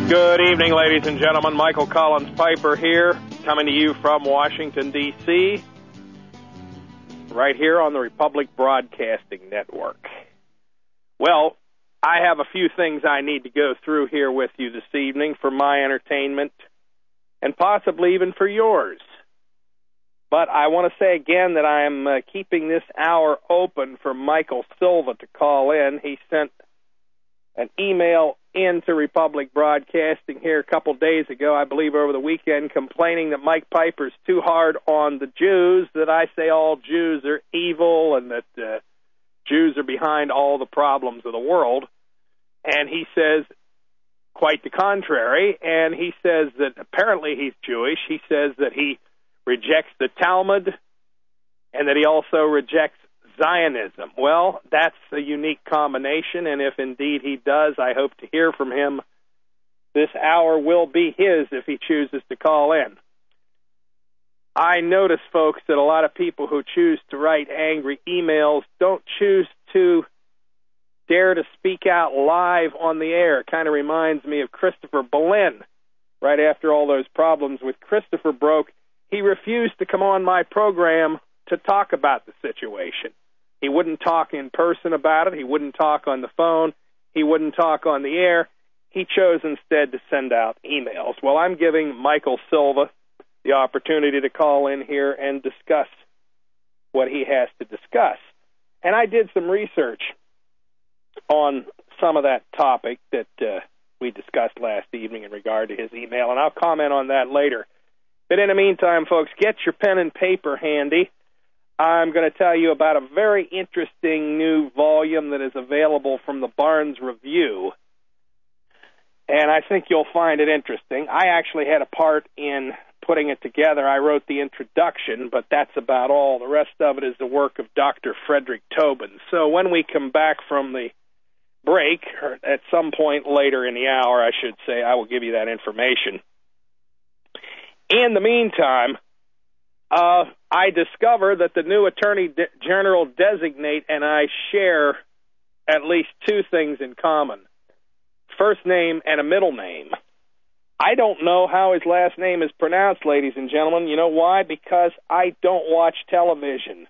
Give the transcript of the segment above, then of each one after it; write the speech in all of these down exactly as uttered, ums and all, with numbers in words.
Good evening, ladies and gentlemen. Michael Collins Piper here, coming to you from Washington, D C, right here on the Republic Broadcasting Network. Well, I have a few things I need to go through here with you this evening for my entertainment and possibly even for yours. But I want to say again that I am uh, keeping this hour open for Michael Silva to call in. He sent an email into Republic Broadcasting here a couple days ago, I believe over the weekend, complaining that Mike Piper's too hard on the Jews, that I say all Jews are evil and that uh, Jews are behind all the problems of the world. And he says quite the contrary, and he says that apparently he's Jewish. He says that he rejects the Talmud and that he also rejects Zionism. Well, that's a unique combination, and if indeed he does, I hope to hear from him. This hour will be his if he chooses to call in. I notice, folks, that a lot of people who choose to write angry emails don't choose to dare to speak out live on the air. It kind of reminds me of Christopher Boleyn. Right after all those problems with Christopher broke, he refused to come on my program to talk about the situation. He wouldn't talk in person about it. He wouldn't talk on the phone. He wouldn't talk on the air. He chose instead to send out emails. Well, I'm giving Michael Silva the opportunity to call in here and discuss what he has to discuss. And I did some research on some of that topic that uh, we discussed last evening in regard to his email, and I'll comment on that later. But in the meantime, folks, get your pen and paper handy. I'm going to tell you about a very interesting new volume that is available from the Barnes Review, and I think you'll find it interesting. I actually had a part in putting it together. I wrote the introduction, but that's about all. The rest of it is the work of Doctor Frederick Tobin. So when we come back from the break, or at some point later in the hour, I should say, I will give you that information. In the meantime, Uh, I discover that the new Attorney De- General designate and I share at least two things in common. First name and a middle name. I don't know how his last name is pronounced, ladies and gentlemen. You know why? Because I don't watch television.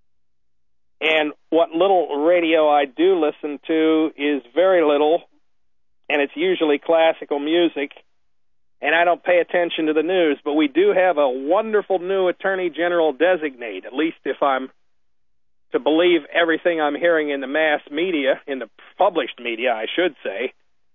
And what little radio I do listen to is very little, and it's usually classical music. And I don't pay attention to the news, but we do have a wonderful new Attorney General designate, at least if I'm to believe everything I'm hearing in the mass media, in the published media, I should say.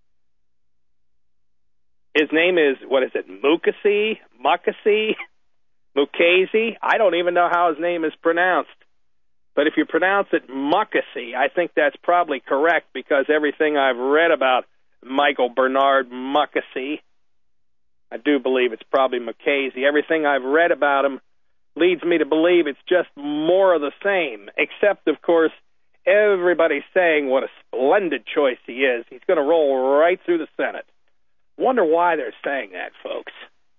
His name is, what is it, Mukasey? Mukasey? Mukasey? I don't even know how his name is pronounced. But if you pronounce it Mukasey, I think that's probably correct because everything I've read about Michael Bernard Mukasey, I do believe it's probably Mukasey. Everything I've read about him leads me to believe it's just more of the same, except, of course, everybody's saying what a splendid choice he is. He's going to roll right through the Senate. Wonder why they're saying that, folks.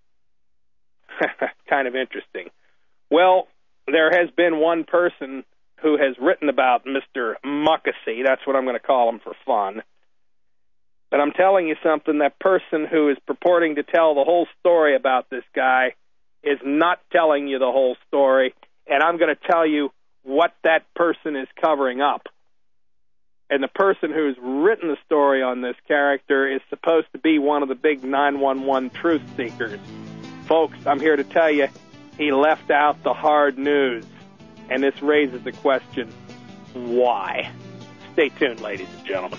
Kind of interesting. Well, there has been one person who has written about Mister Mukasey. That's what I'm going to call him for fun. But I'm telling you something, that person who is purporting to tell the whole story about this guy is not telling you the whole story, and I'm going to tell you what that person is covering up. And the person who's written the story on this character is supposed to be one of the big nine one one truth seekers. Folks, I'm here to tell you, he left out the hard news, and this raises the question, why? Stay tuned, ladies and gentlemen.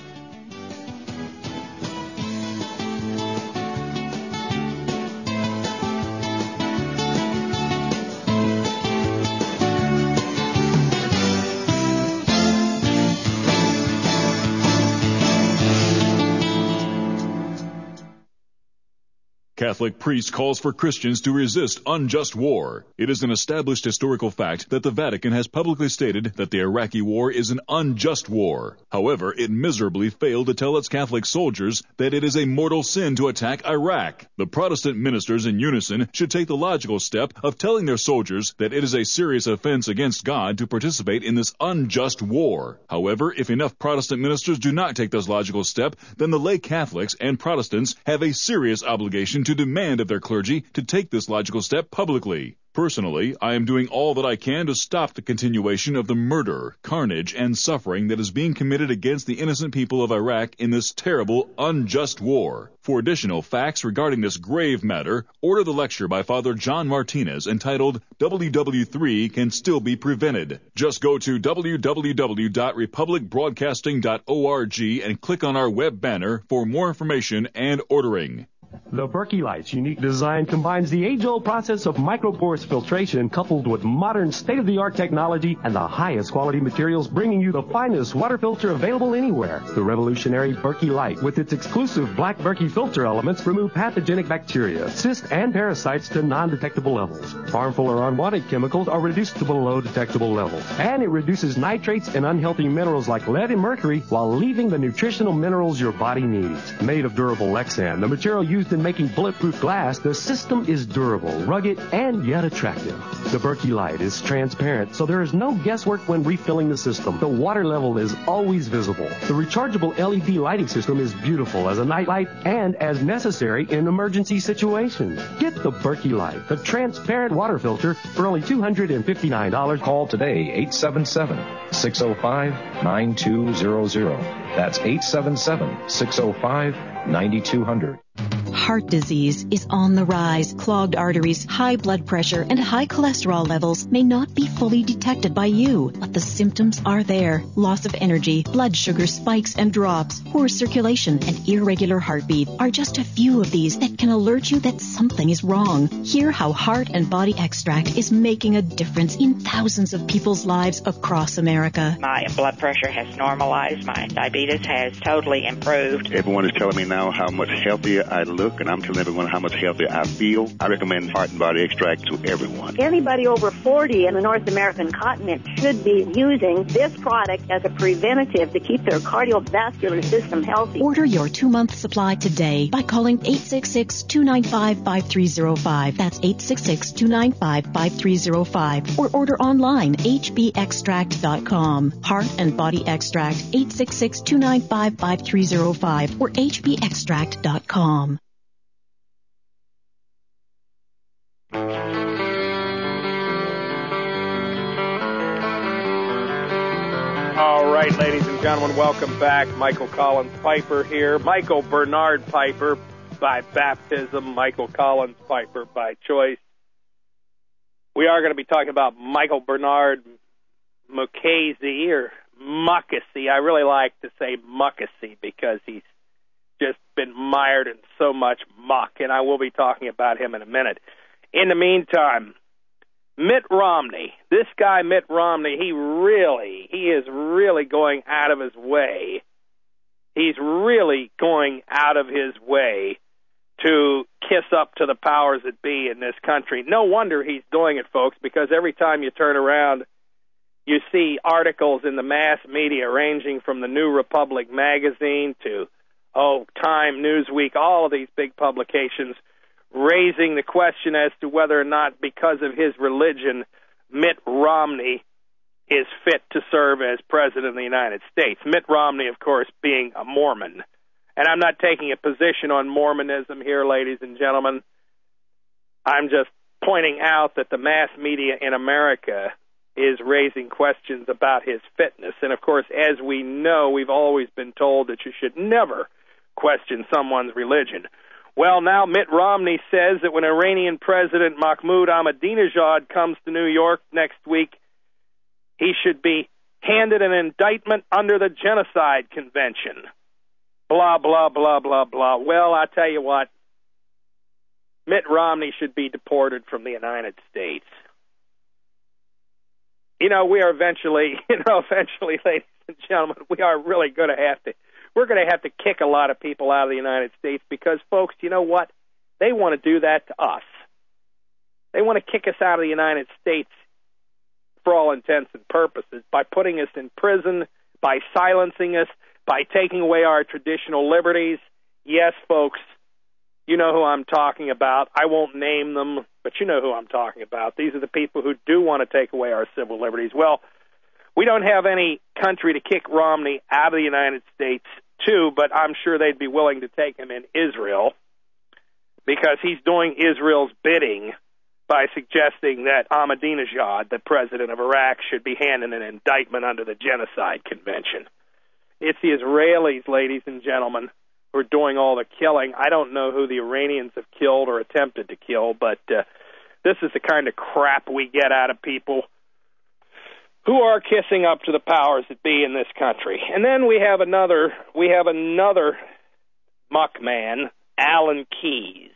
Catholic priest calls for Christians to resist unjust war. It is an established historical fact that the Vatican has publicly stated that the Iraqi war is an unjust war. However, it miserably failed to tell its Catholic soldiers that it is a mortal sin to attack Iraq. The Protestant ministers in unison should take the logical step of telling their soldiers that it is a serious offense against God to participate in this unjust war. However, if enough Protestant ministers do not take this logical step, then the lay Catholics and Protestants have a serious obligation to demand of their clergy to take this logical step publicly. Personally, I am doing all that I can to stop the continuation of the murder, carnage, and suffering that is being committed against the innocent people of Iraq in this terrible, unjust war. For additional facts regarding this grave matter, order the lecture by Father John Martinez entitled W W three Can Still Be Prevented. Just go to w w w dot republic broadcasting dot org and click on our web banner for more information and ordering. The Berkey Light's unique design combines the age-old process of microporous filtration coupled with modern state-of-the-art technology and the highest quality materials, bringing you the finest water filter available anywhere. The revolutionary Berkey Light, with its exclusive black Berkey filter elements, remove pathogenic bacteria, cysts, and parasites to non-detectable levels. Harmful or unwanted chemicals are reduced to below detectable levels. And it reduces nitrates and unhealthy minerals like lead and mercury while leaving the nutritional minerals your body needs. Made of durable Lexan, the material used in making bulletproof glass, the system is durable, rugged, and yet attractive. The Berkey Light is transparent, so there is no guesswork when refilling the system. The water level is always visible. The rechargeable L E D lighting system is beautiful as a nightlight and as necessary in emergency situations. Get the Berkey Light, the transparent water filter, for only two hundred fifty-nine dollars. Call today, eight seven seven, six oh five, nine two zero zero. That's eight seven seven, six oh five, nine two zero zero. Heart disease is on the rise. Clogged arteries, high blood pressure, and high cholesterol levels may not be fully detected by you, but the symptoms are there. Loss of energy, blood sugar spikes and drops, poor circulation, and irregular heartbeat are just a few of these that can alert you that something is wrong. Hear how Heart and Body Extract is making a difference in thousands of people's lives across America. My blood pressure has normalized. My diabetes has totally improved. Everyone is telling me now how much healthier I look, and I'm telling everyone how much healthier I feel. I recommend Heart and Body Extract to everyone. Anybody over forty in the North American continent should be using this product as a preventative to keep their cardiovascular system healthy. Order your two-month supply today by calling eight six six, two nine five, five three zero five. That's eight six six, two nine five, five three zero five. Or order online, h b extract dot com. Heart and Body Extract, eight six six, two nine five, five three zero five or h b extract dot com. All right, ladies and gentlemen, welcome back. Michael Collins Piper here. Michael Bernard Piper by baptism, Michael Collins Piper by choice. We are going to be talking about Michael Bernard Mukasey, or Mukasey. I really like to say Mukasey because he's just been mired in so much muck, and I will be talking about him in a minute. In the meantime, Mitt Romney, this guy Mitt Romney, he really, he is really going out of his way. He's really going out of his way to kiss up to the powers that be in this country. No wonder he's doing it, folks, because every time you turn around, you see articles in the mass media ranging from the New Republic magazine to, oh, Time, Newsweek, all of these big publications raising the question as to whether or not, because of his religion, Mitt Romney is fit to serve as president of the United States. Mitt Romney, of course, being a Mormon. And I'm not taking a position on Mormonism here, ladies and gentlemen. I'm just pointing out that the mass media in America is raising questions about his fitness. And, of course, as we know, we've always been told that you should never question someone's religion. Well, now Mitt Romney says that when Iranian President Mahmoud Ahmadinejad comes to New York next week, he should be handed an indictment under the Genocide Convention. Blah, blah, blah, blah, blah. Well, I tell you what, Mitt Romney should be deported from the United States. You know, we are eventually, you know, eventually, ladies and gentlemen, we are really going to have to We're going to have to kick a lot of people out of the United States because, folks, you know what? They want to do that to us. They want to kick us out of the United States for all intents and purposes by putting us in prison, by silencing us, by taking away our traditional liberties. Yes, folks, you know who I'm talking about. I won't name them, but you know who I'm talking about. These are the people who do want to take away our civil liberties. Well, we don't have any country to kick Romney out of the United States to, but I'm sure they'd be willing to take him in Israel because he's doing Israel's bidding by suggesting that Ahmadinejad, the president of Iraq, should be handed an indictment under the Genocide Convention. It's the Israelis, ladies and gentlemen, who are doing all the killing. I don't know who the Iranians have killed or attempted to kill, but uh, this is the kind of crap we get out of people who are kissing up to the powers that be in this country. And then we have another, we have another muckman, Alan Keyes.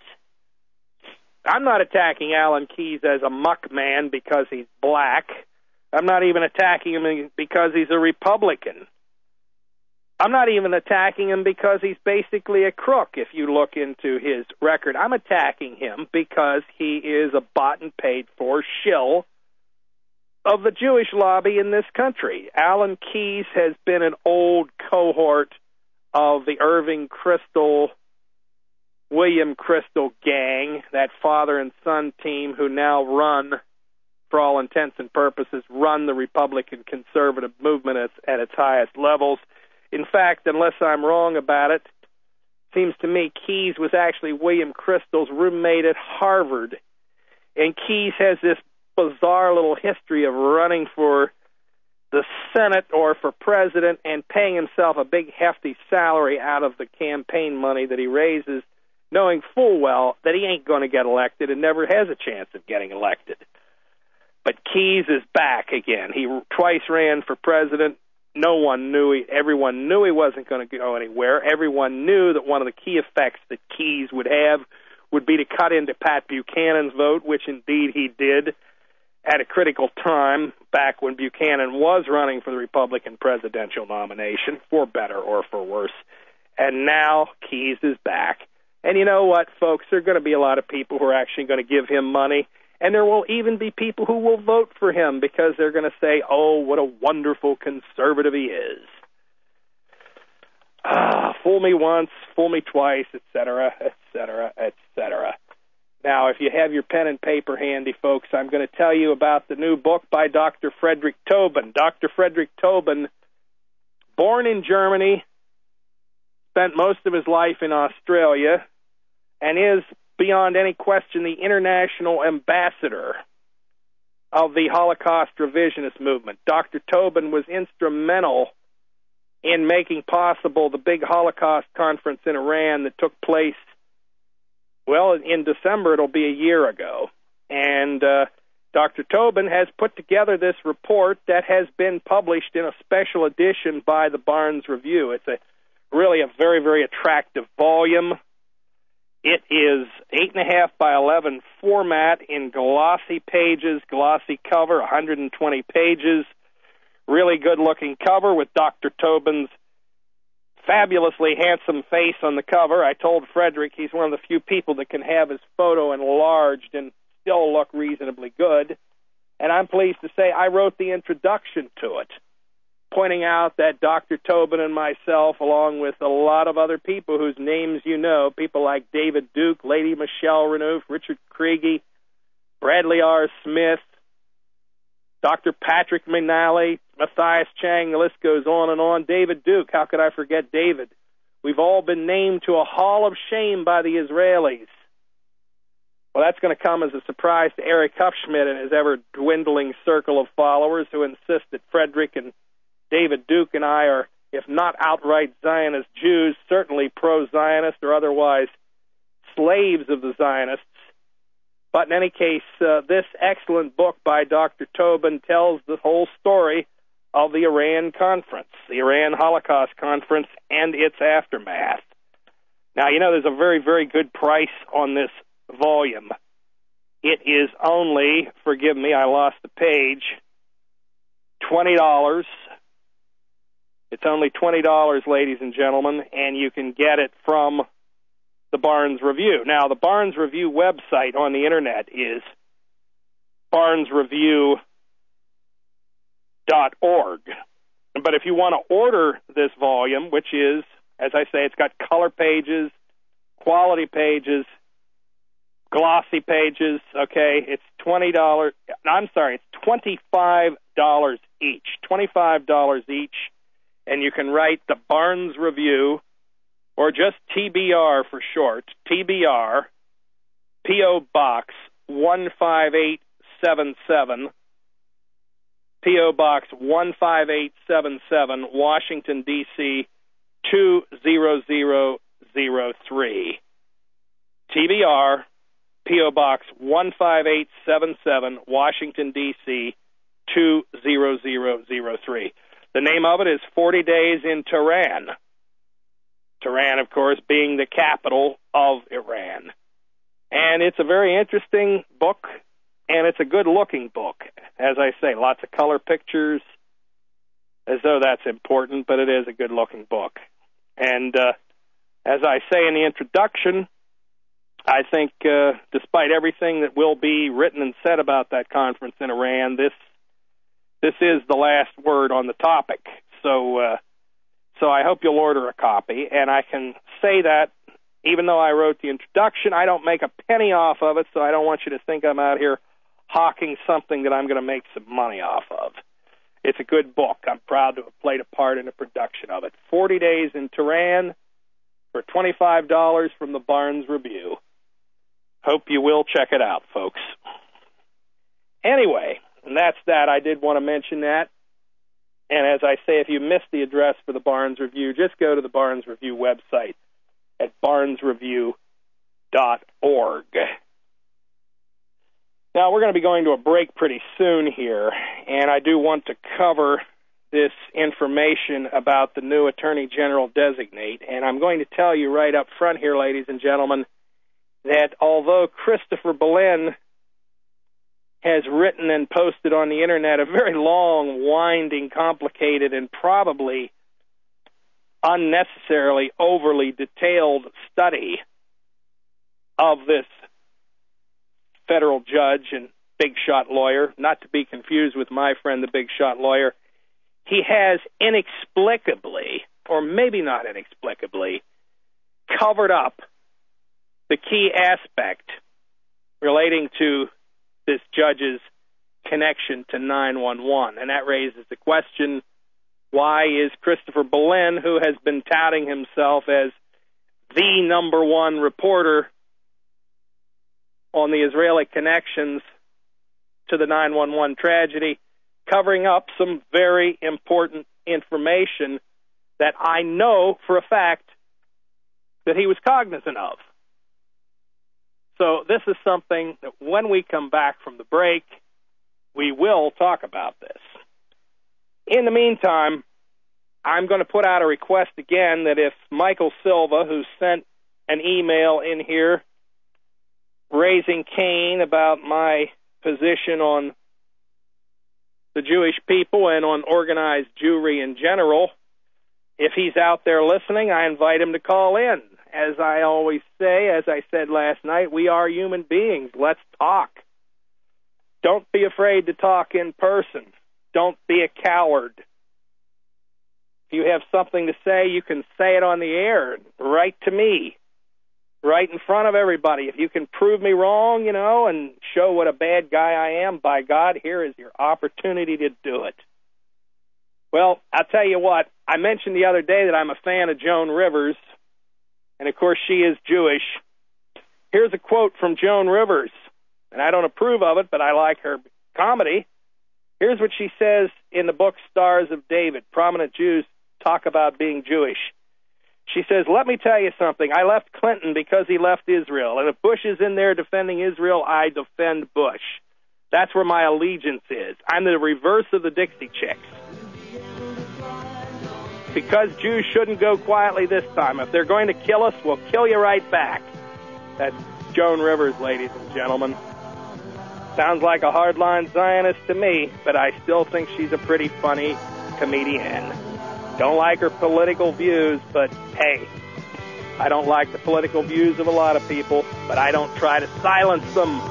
I'm not attacking Alan Keyes as a muckman because he's black. I'm not even attacking him because he's a Republican. I'm not even attacking him because he's basically a crook, if you look into his record. I'm attacking him because he is a bought and paid for shill of the Jewish lobby in this country. Alan Keyes has been an old cohort of the Irving Kristol, William Kristol gang, that father and son team who now run, for all intents and purposes, run the Republican conservative movement at, at its highest levels. In fact, unless I'm wrong about it, seems to me Keyes was actually William Kristol's roommate at Harvard. And Keyes has this bizarre little history of running for the Senate or for president and paying himself a big hefty salary out of the campaign money that he raises, knowing full well that he ain't going to get elected and never has a chance of getting elected. But Keyes is back again. He twice ran for president. No one knew he, everyone knew he wasn't going to go anywhere. Everyone knew that one of the key effects that Keyes would have would be to cut into Pat Buchanan's vote, which indeed he did at a critical time back when Buchanan was running for the Republican presidential nomination, for better or for worse. And now Keyes is back. And you know what, folks? There are going to be a lot of people who are actually going to give him money. And there will even be people who will vote for him because they're going to say, oh, what a wonderful conservative he is. Ah, fool me once, fool me twice, et cetera, et cetera, et cetera. Now, if you have your pen and paper handy, folks, I'm going to tell you about the new book by Doctor Frederick Tobin. Doctor Frederick Tobin, born in Germany, spent most of his life in Australia, and is, beyond any question, the international ambassador of the Holocaust revisionist movement. Doctor Tobin was instrumental in making possible the big Holocaust conference in Iran that took place, well, in December. It'll be a year ago. And uh, Doctor Tobin has put together this report that has been published in a special edition by the Barnes Review. It's a really a very, very attractive volume. It is eight and a half by eleven format in glossy pages, glossy cover, one hundred twenty pages. Really good-looking cover with Doctor Tobin's fabulously handsome face on the cover. I told Frederick he's one of the few people that can have his photo enlarged and still look reasonably good. And I'm pleased to say I wrote the introduction to it, pointing out that Doctor Tobin and myself, along with a lot of other people whose names you know, people like David Duke, Lady Michelle Renouf, Richard Kriege, Bradley R. Smith, Doctor Patrick McNally, Matthias Chang, the list goes on and on. David Duke, how could I forget David? We've all been named to a hall of shame by the Israelis. Well, that's going to come as a surprise to Eric Hufschmidt and his ever-dwindling circle of followers who insist that Frederick and David Duke and I are, if not outright Zionist Jews, certainly pro-Zionist or otherwise slaves of the Zionists. But in any case, uh, this excellent book by Doctor Tobin tells the whole story of the Iran Conference, the Iran Holocaust Conference, and its aftermath. Now, you know, there's a very, very good price on this volume. It is only, forgive me, I lost the page, twenty dollars. It's only twenty dollars, ladies and gentlemen, and you can get it from the Barnes Review. Now, the Barnes Review website on the Internet is barnes review dot org. But if you want to order this volume, which is, as I say, it's got color pages, quality pages, glossy pages, okay, it's twenty dollars. I'm sorry, it's twenty-five dollars each. twenty-five dollars each, and you can write the Barnes Review, or just T B R for short, T B R, P O. Box one five eight seven seven, P O. Box one five eight seven seven, Washington, D C two zero zero zero three. T B R, P O. Box one five eight seven seven, Washington, D C two zero zero zero three. The name of it is forty days in Tehran. Tehran, of course, being the capital of Iran. And it's a very interesting book, and it's a good-looking book. As I say, lots of color pictures, as though that's important, but it is a good-looking book. And uh, as I say in the introduction, I think uh, despite everything that will be written and said about that conference in Iran, this this is the last word on the topic. So, uh, so I hope you'll order a copy, and I can say that even though I wrote the introduction, I don't make a penny off of it, so I don't want you to think I'm out here hawking something that I'm going to make some money off of. It's a good book. I'm proud to have played a part in the production of it. forty days in Tehran for twenty-five dollars from the Barnes Review. Hope you will check it out, folks. Anyway, and that's that. I did want to mention that. And as I say, if you missed the address for the Barnes Review, just go to the Barnes Review website at barnes review dot org. Now, we're going to be going to a break pretty soon here, and I do want to cover this information about the new Attorney General designate. And I'm going to tell you right up front here, ladies and gentlemen, that although Christopher Belen has written and posted on the Internet a very long, winding, complicated, and probably unnecessarily overly detailed study of this federal judge and big shot lawyer, not to be confused with my friend the big shot lawyer, he has inexplicably, or maybe not inexplicably, covered up the key aspect relating to this judge's connection to nine one one. And that raises the question, why is Christopher Belen, who has been touting himself as the number one reporter on the Israeli connections to the nine one one tragedy, covering up some very important information that I know for a fact that he was cognizant of? So this is something that when we come back from the break, we will talk about this. In the meantime, I'm going to put out a request again that if Michael Silva, who sent an email in here raising Cain about my position on the Jewish people and on organized Jewry in general, if he's out there listening, I invite him to call in. As I always say, as I said last night, we are human beings. Let's talk. Don't be afraid to talk in person. Don't be a coward. If you have something to say, you can say it on the air. Write to me. Right in front of everybody. If you can prove me wrong, you know, and show what a bad guy I am, by God, here is your opportunity to do it. Well, I'll tell you what. I mentioned the other day that I'm a fan of Joan Rivers, and of course she is Jewish. Here's a quote from Joan Rivers, and I don't approve of it, but I like her comedy. Here's what she says in the book Stars of David. Prominent Jews talk about being Jewish. She says, let me tell you something. I left Clinton because he left Israel. And if Bush is in there defending Israel, I defend Bush. That's where my allegiance is. I'm the reverse of the Dixie Chicks. Because Jews shouldn't go quietly this time. If they're going to kill us, we'll kill you right back. That's Joan Rivers, ladies and gentlemen. Sounds like a hardline Zionist to me, but I still think she's a pretty funny comedian. Don't like her political views, but hey, I don't like the political views of a lot of people, but I don't try to silence them.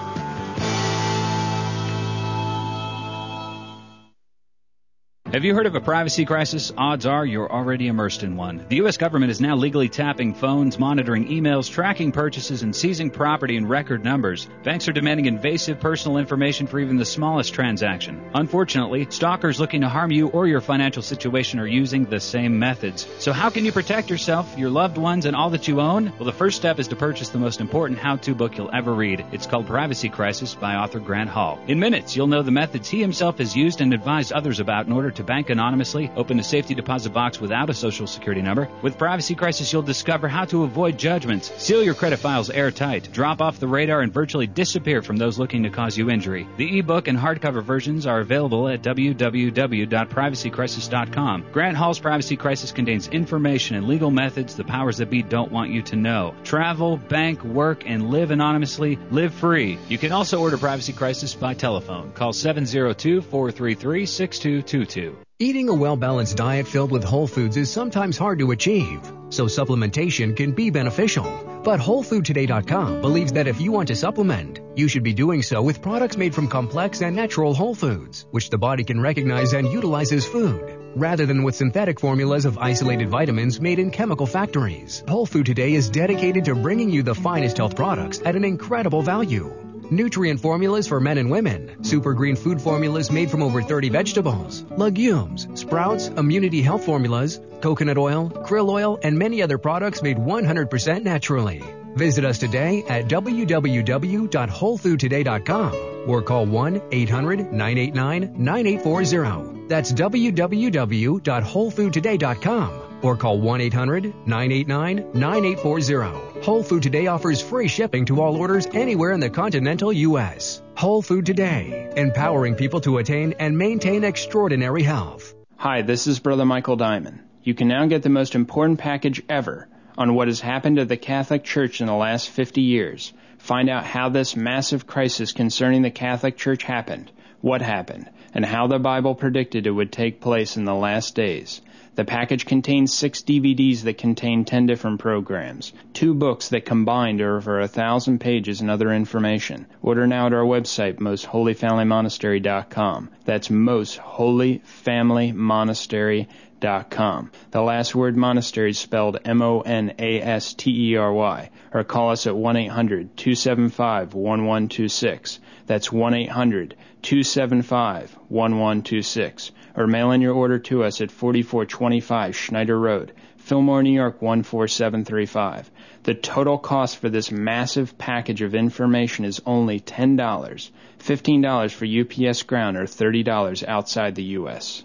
Have you heard of a privacy crisis? Odds are you're already immersed in one. The U S government is now legally tapping phones, monitoring emails, tracking purchases, and seizing property in record numbers. Banks are demanding invasive personal information for even the smallest transaction. Unfortunately, stalkers looking to harm you or your financial situation are using the same methods. So how can you protect yourself, your loved ones, and all that you own? Well, the first step is to purchase the most important how-to book you'll ever read. It's called Privacy Crisis by author Grant Hall. In minutes, you'll know the methods he himself has used and advised others about in order to bank anonymously, open a safety deposit box without a social security number. With Privacy Crisis, you'll discover how to avoid judgments, seal your credit files airtight, drop off the radar, and virtually disappear from those looking to cause you injury. The ebook and hardcover versions are available at w w w dot privacy crisis dot com. Grant Hall's Privacy Crisis contains information and legal methods the powers that be don't want you to know. Travel, bank, work, and live anonymously. Live free. You can also order Privacy Crisis by telephone. Call seven zero two, four three three, six two two two. Eating a well-balanced diet filled with whole foods is sometimes hard to achieve, so supplementation can be beneficial. But Whole Food Today dot com believes that if you want to supplement, you should be doing so with products made from complex and natural whole foods, which the body can recognize and utilize as food, rather than with synthetic formulas of isolated vitamins made in chemical factories. Whole Food Today is dedicated to bringing you the finest health products at an incredible value. Nutrient formulas for men and women, super green food formulas made from over thirty vegetables, legumes, sprouts, immunity health formulas, coconut oil, krill oil, and many other products made one hundred percent naturally. Visit us today at w w w dot whole food today dot com or call one eight hundred, nine eight nine, nine eight four zero. That's w w w dot whole food today dot com or call one eight hundred, nine eight nine, nine eight four zero. Whole Food Today offers free shipping to all orders anywhere in the continental U S. Whole Food Today, empowering people to attain and maintain extraordinary health. Hi, this is Brother Michael Diamond. You can now get the most important package ever on what has happened to the Catholic Church in the last fifty years. Find out how this massive crisis concerning the Catholic Church happened, what happened, and how the Bible predicted it would take place in the last days. The package contains six D V Ds that contain ten different programs, two books that combined are over a thousand pages and other information. Order now at our website, most holy family monastery dot com. That's most holy family monastery dot com. The last word monastery is spelled M O N A S T E R Y. Or call us at one eight hundred, two seven five, one one two six. That's one eight hundred, two seven five, one one two six. Or mail in your order to us at forty-four twenty-five Schneider Road, Fillmore, New York one four seven three five. The total cost for this massive package of information is only ten dollars, fifteen dollars for U P S ground, or thirty dollars outside the U S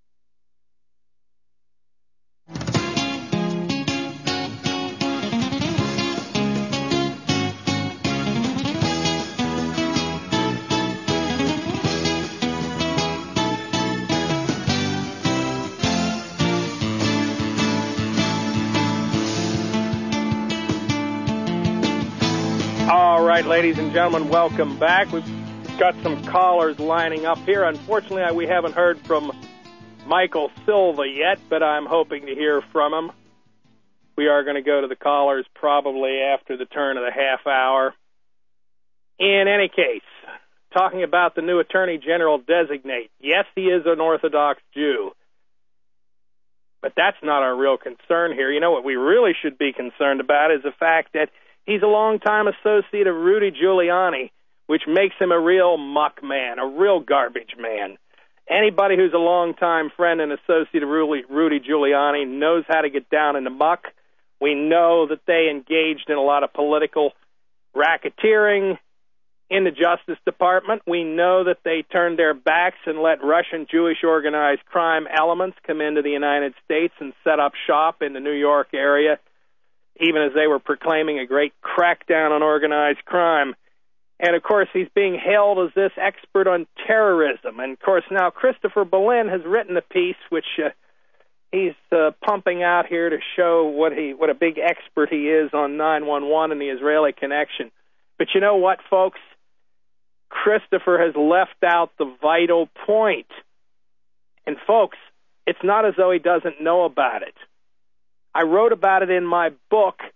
All right, ladies and gentlemen, welcome back. We've got some callers lining up here. Unfortunately, we haven't heard from Michael Silva yet, but I'm hoping to hear from him. We are going to go to the callers probably after the turn of the half hour. In any case, talking about the new Attorney General designate. Yes, he is an Orthodox Jew, but that's not our real concern here. You know what we really should be concerned about is the fact that he's a longtime associate of Rudy Giuliani, which makes him a real muck man, a real garbage man. Anybody who's a longtime friend and associate of Rudy Giuliani knows how to get down in the muck. We know that they engaged in a lot of political racketeering in the Justice Department. We know that they turned their backs and let Russian Jewish organized crime elements come into the United States and set up shop in the New York area, even as they were proclaiming a great crackdown on organized crime. And, of course, he's being hailed as this expert on terrorism. And, of course, now Christopher Berlin has written a piece which uh, he's uh, pumping out here to show what he what a big expert he is on nine one one and the Israeli connection. But you know what, folks? Christopher has left out the vital point. And, folks, it's not as though he doesn't know about it. I wrote about it in my book,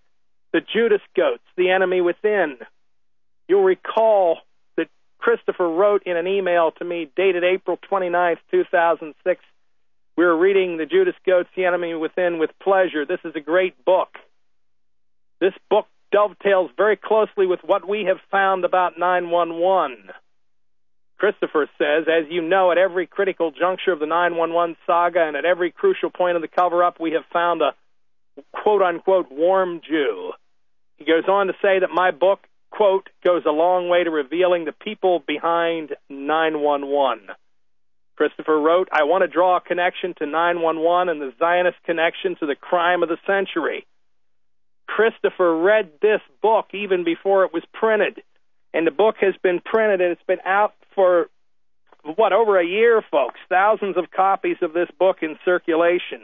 The Judas Goats, The Enemy Within. You'll recall that Christopher wrote in an email to me dated April twenty-ninth, two thousand six, we were reading The Judas Goats, The Enemy Within with pleasure. This is a great book. This book dovetails very closely with what we have found about nine one one. Christopher says, as you know, at every critical juncture of the nine one one saga and at every crucial point of the cover-up, we have found a quote-unquote warm Jew. He goes on to say that my book, quote, goes a long way to revealing the people behind nine one one. Christopher wrote, I want to draw a connection to nine one one and the Zionist connection to the crime of the century. Christopher read this book even before it was printed, and the book has been printed, and it's been out for, what, over a year, folks. Thousands of copies of this book in circulation.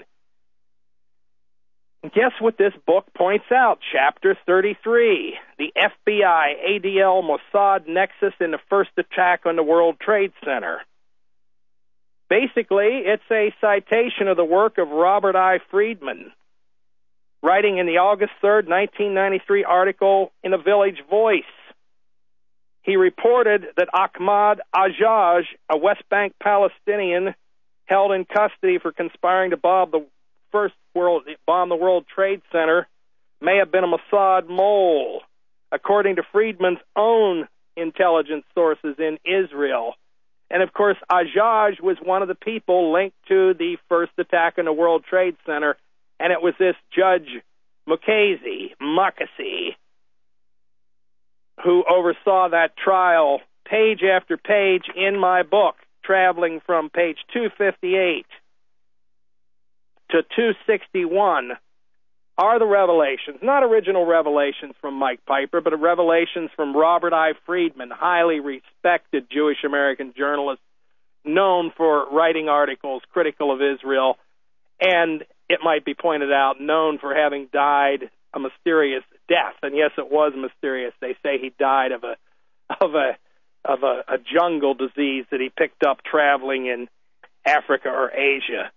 And guess what this book points out? Chapter thirty-three, the F B I, A D L, Mossad nexus in the first attack on the World Trade Center. Basically, it's a citation of the work of Robert I. Friedman, writing in the August third, nineteen ninety-three article in the Village Voice. He reported that Ahmad Ajaj, a West Bank Palestinian held in custody for conspiring to bomb the first world bomb the World Trade Center, may have been a Mossad mole, according to Friedman's own intelligence sources in Israel. And of course, Ajaj was one of the people linked to the first attack on the World Trade Center, and it was this Judge Mukasey, Mukasey, who oversaw that trial, page after page in my book, traveling from page two fifty-eight to two sixty-one, are the revelations, not original revelations from Mike Piper, but revelations from Robert I. Friedman, highly respected Jewish American journalist, known for writing articles critical of Israel, and it might be pointed out, known for having died a mysterious death. And yes, it was mysterious. They say he died of a of a of a, a jungle disease that he picked up traveling in Africa or Asia.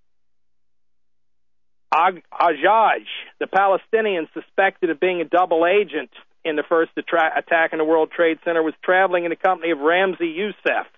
Ajaj, the Palestinian suspected of being a double agent in the first attra- attack in the World Trade Center, was traveling in the company of Ramzi Youssef,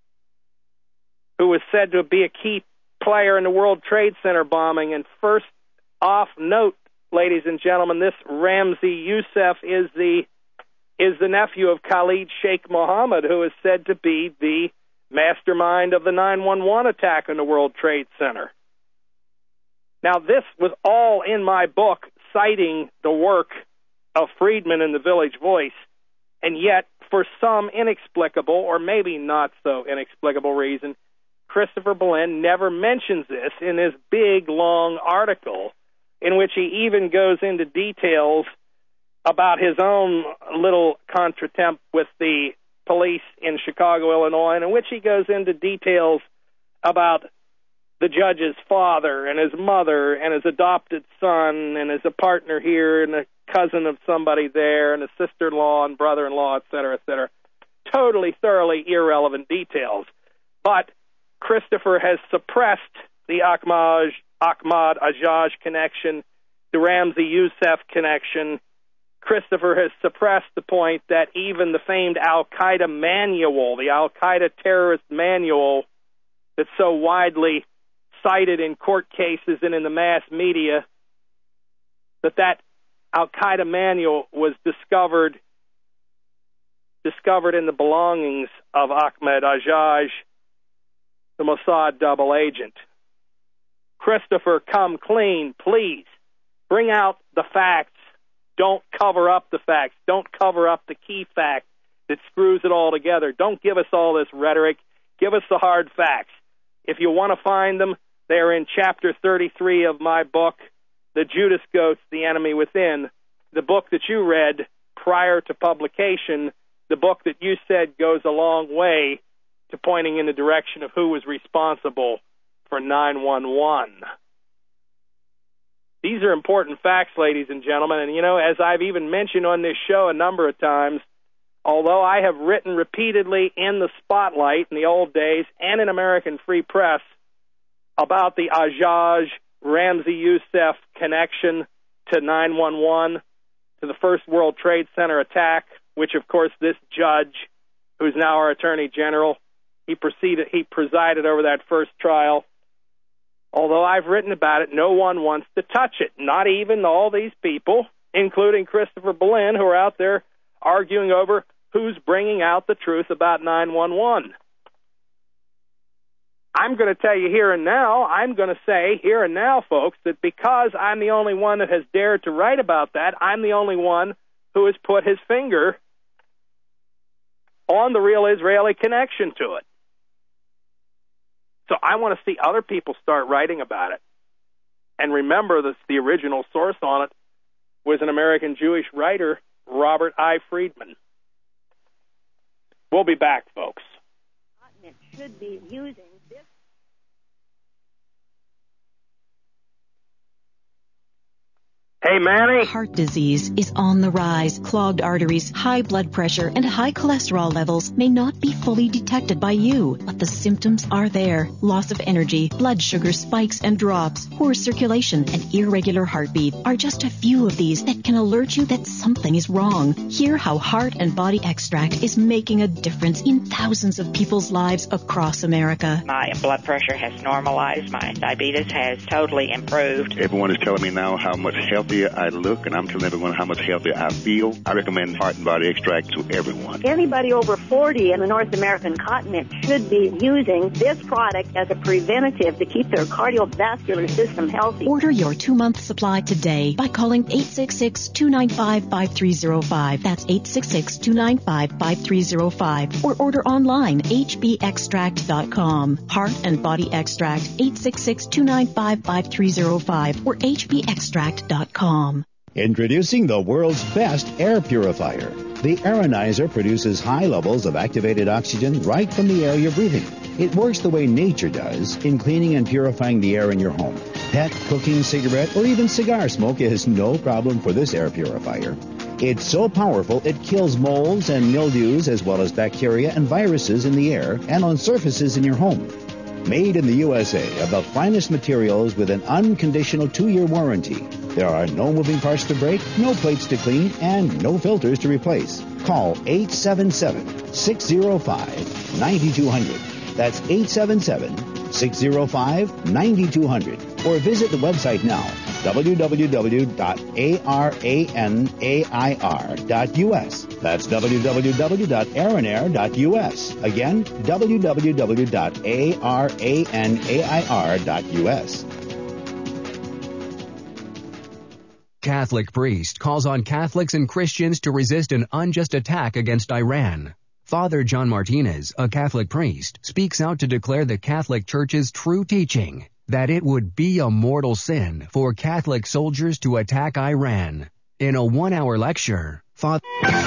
who was said to be a key player in the World Trade Center bombing. And first off note, ladies and gentlemen, this Ramzi Youssef is the is the nephew of Khalid Sheikh Mohammed, who is said to be the mastermind of the nine one one attack on the World Trade Center. Now, this was all in my book, citing the work of Friedman in the Village Voice, and yet, for some inexplicable, or maybe not so inexplicable reason, Christopher Boleyn never mentions this in his big, long article, in which he even goes into details about his own little contretemps with the police in Chicago, Illinois, and in which he goes into details about the judge's father and his mother and his adopted son and his a partner here and a cousin of somebody there and a sister-in-law and brother-in-law, et cetera, et cetera. Totally, thoroughly irrelevant details. But Christopher has suppressed the Ahmad, Ahmad Ajaj connection, the Ramzi Youssef connection. Christopher has suppressed the point that even the famed Al-Qaeda manual, the Al-Qaeda terrorist manual that's so widely cited in court cases and in the mass media, that that Al-Qaeda manual was discovered discovered in the belongings of Ahmad Ajaj, the Mossad double agent. Christopher, come clean, please. Bring out the facts. Don't cover up the facts. Don't cover up the key fact that screws it all together. Don't give us all this rhetoric. Give us the hard facts. If you want to find them, they're in chapter thirty-three of my book, The Judas Goats, The Enemy Within, the book that you read prior to publication, the book that you said goes a long way to pointing in the direction of who was responsible for nine one one. These are important facts, ladies and gentlemen, and you know, as I've even mentioned on this show a number of times, although I have written repeatedly in the Spotlight in the old days and in American Free Press about the Ajaj Ramzi Youssef connection to nine one one, to the first World Trade Center attack, which, of course, this judge, who's now our Attorney General, he proceeded, he presided over that first trial. Although I've written about it, no one wants to touch it, not even all these people, including Christopher Berlin, who are out there arguing over who's bringing out the truth about nine one one. I'm going to tell you here and now, I'm going to say here and now, folks, that because I'm the only one that has dared to write about that, I'm the only one who has put his finger on the real Israeli connection to it. So I want to see other people start writing about it. And remember that the original source on it was an American Jewish writer, Robert I. Friedman. We'll be back, folks. Continent should be using this. Hey, Manny. Heart disease is on the rise. Clogged arteries, high blood pressure, and high cholesterol levels may not be fully detected by you, but the symptoms are there. Loss of energy, blood sugar spikes and drops, poor circulation, and irregular heartbeat are just a few of these that can alert you that something is wrong. Hear how Heart and Body Extract is making a difference in thousands of people's lives across America. My blood pressure has normalized. My diabetes has totally improved. Everyone is telling me now how much healthier I look, and I'm telling everyone how much healthier I feel. I recommend Heart and Body Extract to everyone. Anybody over forty in the North American continent should be using this product as a preventative to keep their cardiovascular system healthy. Order your two-month supply today by calling eight six six, two nine five, five three zero five. That's eight six six, two nine five, five three zero five. Or order online, h b extract dot com. Heart and Body Extract, eight six six, two nine five, five three zero five or h b extract dot com. Introducing the world's best air purifier. The Aeronizer produces high levels of activated oxygen right from the air you're breathing. It works the way nature does in cleaning and purifying the air in your home. Pet, cooking, cigarette, or even cigar smoke is no problem for this air purifier. It's so powerful it kills molds and mildews as well as bacteria and viruses in the air and on surfaces in your home. Made in the U S A of the finest materials with an unconditional two-year warranty. There are no moving parts to break, no plates to clean, and no filters to replace. Call eight seven seven, six zero five, nine two zero zero. That's eight seven seven, six zero five, nine two zero zero. Or visit the website now, w w w dot aranair dot u s. That's w w w dot aranair dot u s. Again, w w w dot aranair dot u s. Catholic priest calls on Catholics and Christians to resist an unjust attack against Iran. Father John Martinez, a Catholic priest, speaks out to declare the Catholic Church's true teaching that it would be a mortal sin for Catholic soldiers to attack Iran. In a one-hour lecture, Father...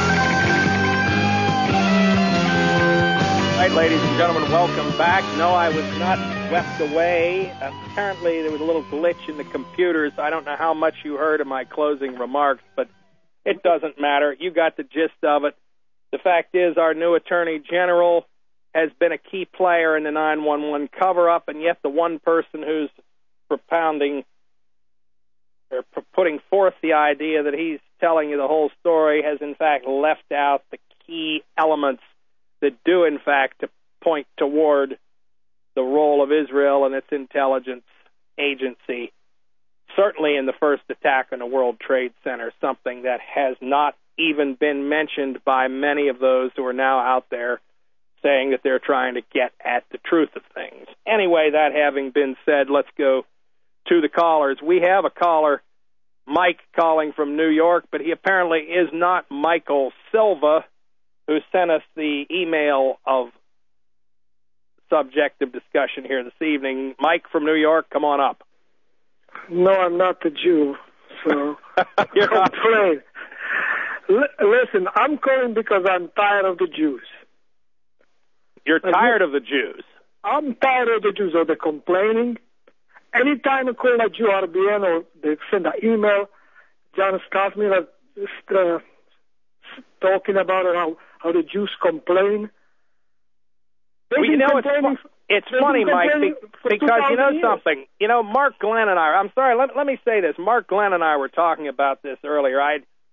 All right, ladies and gentlemen, welcome back. No, I was not swept away. Apparently, there was a little glitch in the computers. I don't know how much you heard of my closing remarks, but it doesn't matter. You got the gist of it. The fact is, our new Attorney General has been a key player in the nine one one cover-up, and yet the one person who's propounding or p- putting forth the idea that he's telling you the whole story has, in fact, left out the key elements that do, in fact, to point toward the role of Israel and its intelligence agency, certainly in the first attack on the World Trade Center, something that has not even been mentioned by many of those who are now out there saying that they're trying to get at the truth of things. Anyway, that having been said, let's go to the callers. We have a caller, Mike, calling from New York, but he apparently is not Michael Silva, who sent us the email of subject of discussion here this evening. Mike from New York, come on up. No, I'm not the Jew, so You're not. complain. L- listen, I'm calling because I'm tired of the Jews. You're tired of the Jews? I'm tired of the Jews, or the complaining. Anytime I call a Jew R B N or they send an email, John Scoffman is uh, talking about how, how the Jews complain. Well, you know, it's, fu- it's funny, Mike, be- because you know something. You know, Mark Glenn and I, I'm sorry, let, let me say this. Mark Glenn and I were talking about this earlier. I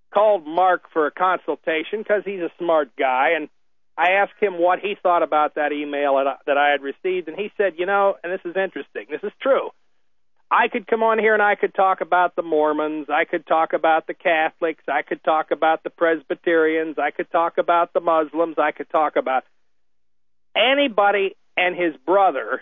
called Mark for a consultation because he's a smart guy, and I asked him what he thought about that email that I had received, and he said, you know, and this is interesting, this is true, I could come on here and I could talk about the Mormons, I could talk about the Catholics, I could talk about the Presbyterians, I could talk about the Muslims, I could talk about anybody and his brother,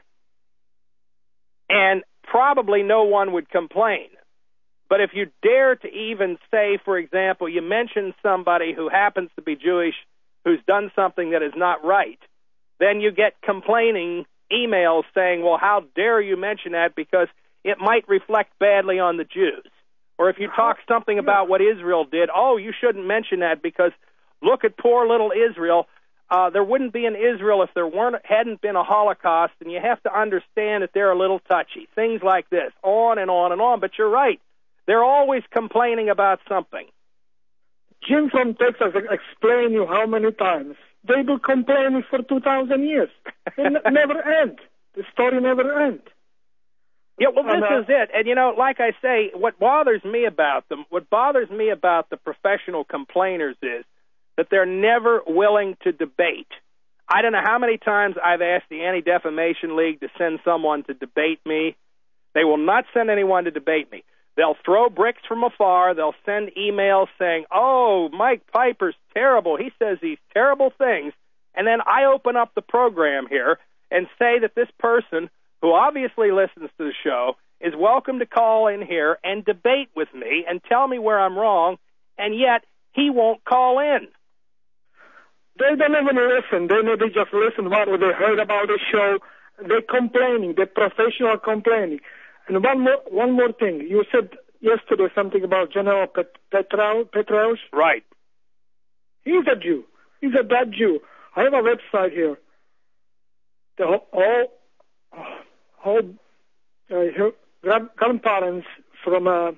and probably no one would complain. But if you dare to even say, for example, you mention somebody who happens to be Jewish who's done something that is not right, then you get complaining emails saying, well, how dare you mention that because it might reflect badly on the Jews. Or if you talk something about what Israel did, oh, you shouldn't mention that because look at poor little Israel. Uh, there wouldn't be an Israel if there weren't hadn't been a Holocaust, and you have to understand that they're a little touchy. Things like this, on and on and on. But you're right. They're always complaining about something. Jim from Texas explained you how many times. They've been complaining for two thousand years. It never end. The story never ends. Yeah, well, this and, uh, is it. And, you know, like I say, what bothers me about them, what bothers me about the professional complainers is that they're never willing to debate. I don't know how many times I've asked the Anti-Defamation League to send someone to debate me. They will not send anyone to debate me. They'll throw bricks from afar. They'll send emails saying, oh, Mike Piper's terrible. He says these terrible things. And then I open up the program here and say that this person, who obviously listens to the show, is welcome to call in here and debate with me and tell me where I'm wrong, and yet he won't call in. They don't even listen. They maybe just listen what they heard about the show. They're complaining. They're professional complaining. And one more, one more thing. You said yesterday something about General Pet- Petrau, Petraeus. Right. He's a Jew. He's a bad Jew. I have a website here. The whole, all, all uh, grand- grandparents from uh,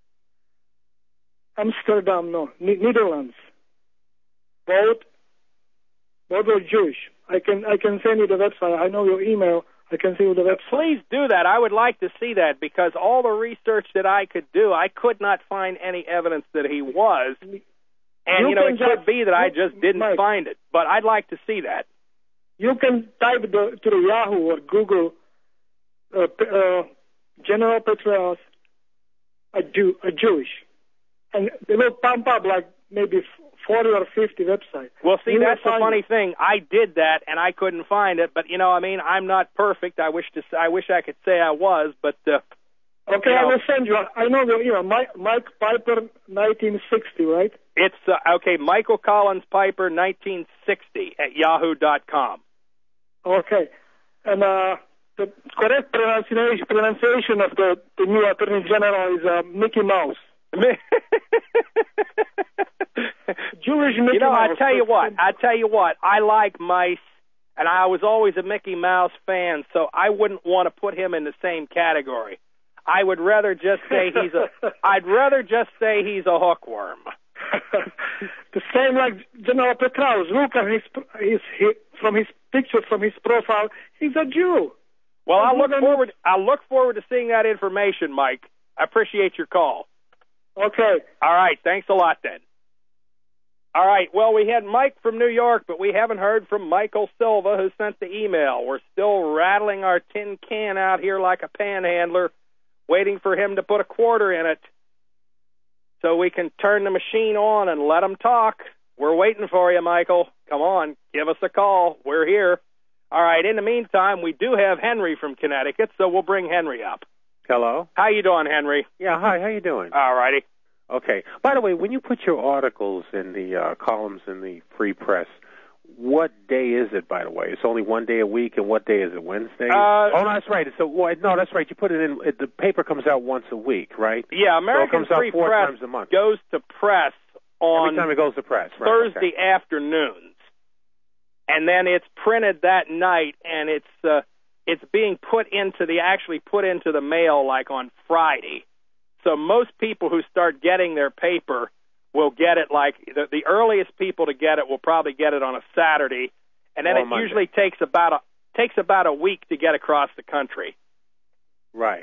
Amsterdam, no, Netherlands. Both, both were Jewish. I can, I can send you the website. I know your email. I can see you the website. Please do that. I would like to see that because all the research that I could do, I could not find any evidence that he was. And, you, you know, it could be that I just didn't Mike, find it. But I'd like to see that. You can type the, to the Yahoo or Google uh, uh, General Petraeus, a, Jew, a Jewish. And they will pump up like maybe forty or fifty websites. Well, see, you that's the funny it. thing. I did that, and I couldn't find it. But, you know, I mean, I'm not perfect. I wish to. I wish I could say I was, but... Uh, okay, you know, I will send you. I know your email, Mike, Mike Piper, nineteen sixty, right? It's, uh, okay, Michael Collins Piper, nineteen sixty at yahoo dot com. Okay. And uh, the correct pronunciation, pronunciation of the, the new Attorney General is uh, Mickey Mouse. Jewish Mickey You know, Mouse. I tell you what, I tell you what, I like mice, and I was always a Mickey Mouse fan, so I wouldn't want to put him in the same category. I would rather just say he's a, I'd rather just say he's a hookworm. The same like General Petraeus. Look at his, his, his, from his picture, from his profile, he's a Jew. Well, I look forward, I look forward to seeing that information, Mike. I appreciate your call. Okay. All right. Thanks a lot, then. All right. Well, we had Mike from New York, but we haven't heard from Michael Silva, who sent the email. We're still rattling our tin can out here like a panhandler, waiting for him to put a quarter in it so we can turn the machine on and let him talk. We're waiting for you, Michael. Come on. Give us a call. We're here. All right. In the meantime, we do have Henry from Connecticut, so we'll bring Henry up. Hello. How you doing, Henry? Yeah, hi. How you doing? All righty. Okay. By the way, when you put your articles in the uh, columns in the Free Press, what day is it, by the way? It's only one day a week, and what day is it, Wednesday? Uh, oh, no, that's right. So, well, no, that's right. You put it in, it, the paper comes out once a week, right? Yeah, American so it comes Free out four Press times a month. goes to press on Every time it goes to press, right? Thursday okay. afternoons. And then it's printed that night, and it's uh, it's being put into the, actually put into the mail like on Friday. So most people who start getting their paper will get it like, the, the earliest people to get it will probably get it on a Saturday, and then or it Monday. usually takes about a takes about a week to get across the country. Right.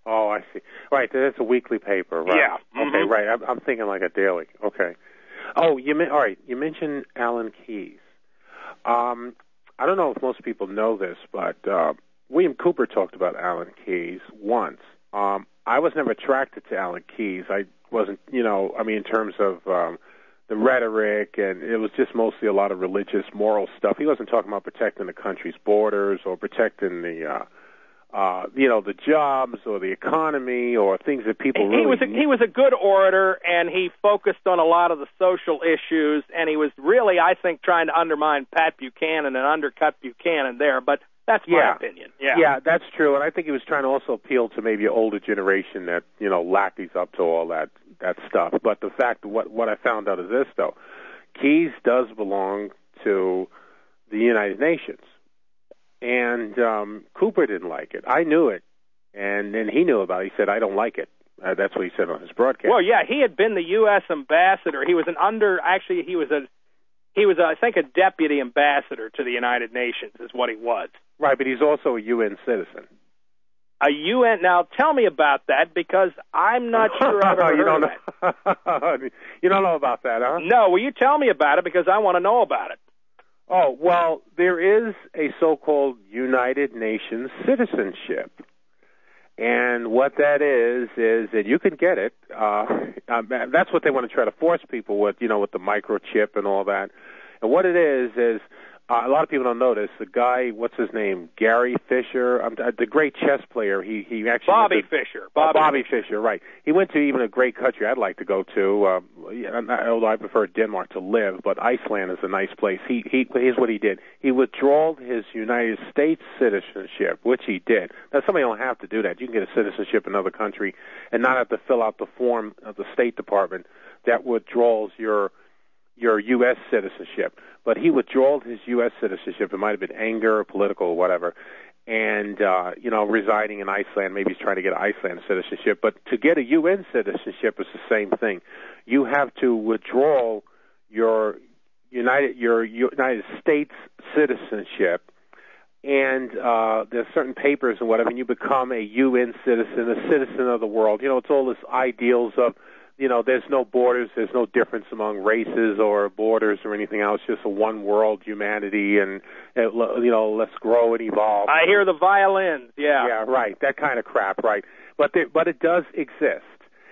Oh, I see. Right, that's a weekly paper, right? Yeah. Mm-hmm. Okay, right. I'm, I'm thinking like a daily. Okay. Oh, you all right? You mentioned Alan Keyes. Um, I don't know if most people know this, but uh, William Cooper talked about Alan Keyes once. Um, I was never attracted to Alan Keyes. I wasn't, you know, I mean, in terms of um, the rhetoric, and it was just mostly a lot of religious, moral stuff. He wasn't talking about protecting the country's borders or protecting the, uh, uh, you know, the jobs or the economy or things that people he, really he was a, he was a good orator, and he focused on a lot of the social issues, and he was really, I think, trying to undermine Pat Buchanan and undercut Buchanan there, but that's my yeah. opinion. Yeah. yeah, that's true, and I think he was trying to also appeal to maybe an older generation that, you know, lackeys up to all that that stuff. But the fact, what what I found out is this, though. Keyes does belong to the United Nations. And um, Cooper didn't like it. I knew it, and then he knew about it. He said, I don't like it. Uh, that's what he said on his broadcast. Well, yeah, he had been the U S ambassador. He was an under, actually, he was a, he was, a, I think, a deputy ambassador to the United Nations is what he was. Right, but he's also a U N citizen. A U N, now tell me about that, because I'm not sure I've ever you heard don't of know. that. You don't know about that, huh? No, will you tell me about it, because I want to know about it. Oh, well, there is a so-called United Nations citizenship. And what that is, is that you can get it. Uh, um, that's what they want to try to force people with, you know, with the microchip and all that. And what it is, is uh, a lot of people don't know this. The guy, what's his name? Gary Fisher, um, the great chess player. He he actually Bobby went to, Fischer. Bobby, Bobby, Bobby Fischer, right. He went to even a great country I'd like to go to, um, although I prefer Denmark to live, but Iceland is a nice place. He, he Here's what he did. He withdrew his United States citizenship, which he did. Now, somebody don't have to do that. You can get a citizenship in another country and not have to fill out the form of the State Department that withdraws your your U S citizenship. But he withdrew his U S citizenship. It might have been anger or political or whatever. And, uh, you know, residing in Iceland, maybe he's trying to get an Iceland citizenship. But to get a U N citizenship is the same thing. You have to withdraw your United your United States citizenship, and uh, there's certain papers and whatever, and you become a U N citizen, a citizen of the world. You know, it's all this ideals of, you know, there's no borders, there's no difference among races or borders or anything else, just a one world humanity, and, you know, let's grow and evolve. I hear the violins, yeah. Yeah, right, that kind of crap, right. But there, but it does exist.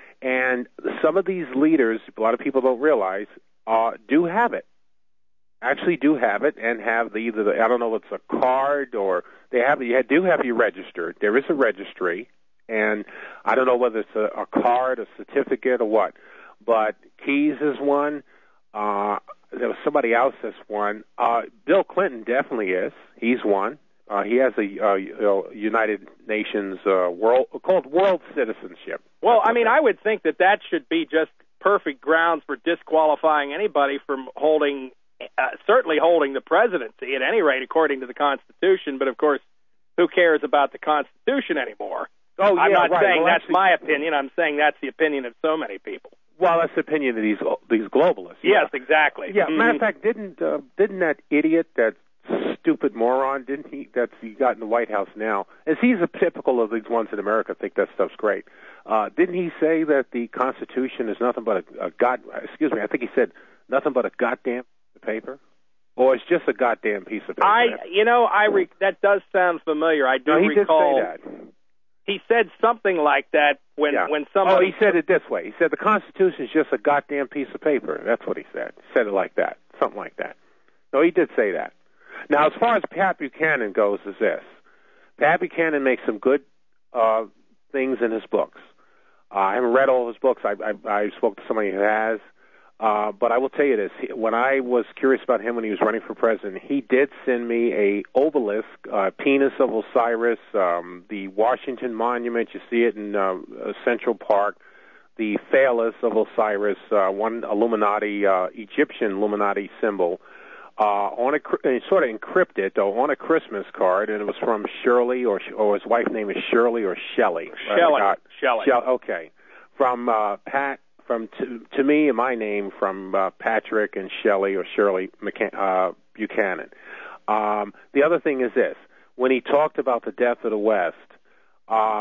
And some of these leaders, a lot of people don't realize, uh, do have it. Actually do have it, and have the, either, the, I don't know if it's a card or they have, you do have you registered. There is a registry. And I don't know whether it's a, a card, a certificate, or what. But Keyes is one. Uh, there was somebody else that's one. Uh, Bill Clinton definitely is. He's one. Uh, he has a uh, you know, United Nations uh, world called World Citizenship. Well, I mean, I would think that that should be just perfect grounds for disqualifying anybody from holding, uh, certainly holding the presidency, at any rate, according to the Constitution. But, of course, who cares about the Constitution anymore? Oh, yeah, I'm not right. saying well, that's actually, my opinion. I'm saying that's the opinion of so many people. Well, that's the opinion of these these globalists. Yes, yeah. exactly. Yeah, mm-hmm. matter of fact, didn't uh, didn't that idiot, that stupid moron, didn't he? That's he got in the White House now. As he's a typical of these ones in America, think that stuff's great. Uh, didn't he say that the Constitution is nothing but a, a god? Excuse me, I think he said nothing but a goddamn piece of paper. Or it's just a goddamn piece of paper. I, you know, I re- that does sound familiar. I do no, he recall. did say that. He said something like that when yeah. when somebody. Oh, he said it this way. He said the Constitution is just a goddamn piece of paper. That's what he said. He said it like that, something like that. No, he did say that. Now, as far as Pat Buchanan goes, is this: Pat Buchanan makes some good uh, things in his books. Uh, I haven't read all his books. I, I, I spoke to somebody who has. Uh, but I will tell you this, when I was curious about him when he was running for president, he did send me a obelisk, uh, penis of Osiris, um, the Washington Monument, you see it in uh, Central Park, the phallus of Osiris, uh, one Illuminati, uh, Egyptian Illuminati symbol, uh, on a, sort of encrypted, though, on a Christmas card, and it was from Shirley, or, or his wife's name is Shirley or Shelley. Shelley, Shelley. Shelley. Okay. From uh, Pat. From to, to me and my name from uh, Patrick and Shelley or Shirley McCann, uh, Buchanan. Um, the other thing is this: when he talked about the death of the West, um,